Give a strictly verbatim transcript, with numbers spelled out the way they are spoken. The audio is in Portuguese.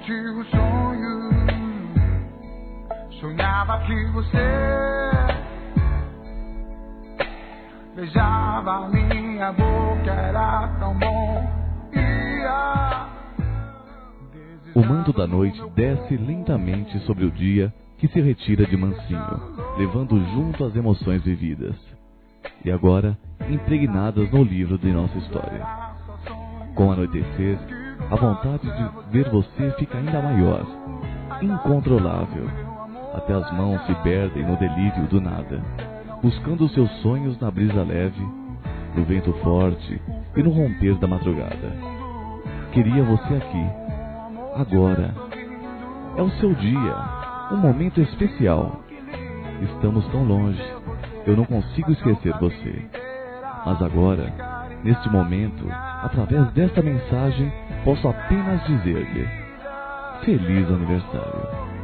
repeti o sonho. Sonhava que você beijava minha boca, era tão bom. Ia O manto da noite desce lentamente sobre o dia que se retira de mansinho, levando junto as emoções vividas, e agora impregnadas no livro de nossa história. Com o anoitecer, a vontade de ver você fica ainda maior, incontrolável, até as mãos se perdem no delírio do nada, buscando os seus sonhos na brisa leve, no vento forte e no romper da madrugada. Queria você aqui, agora. É o seu dia, um momento especial. Estamos tão longe, eu não consigo esquecer você. Mas agora, neste momento, através desta mensagem, posso apenas dizer-lhe: Feliz aniversário.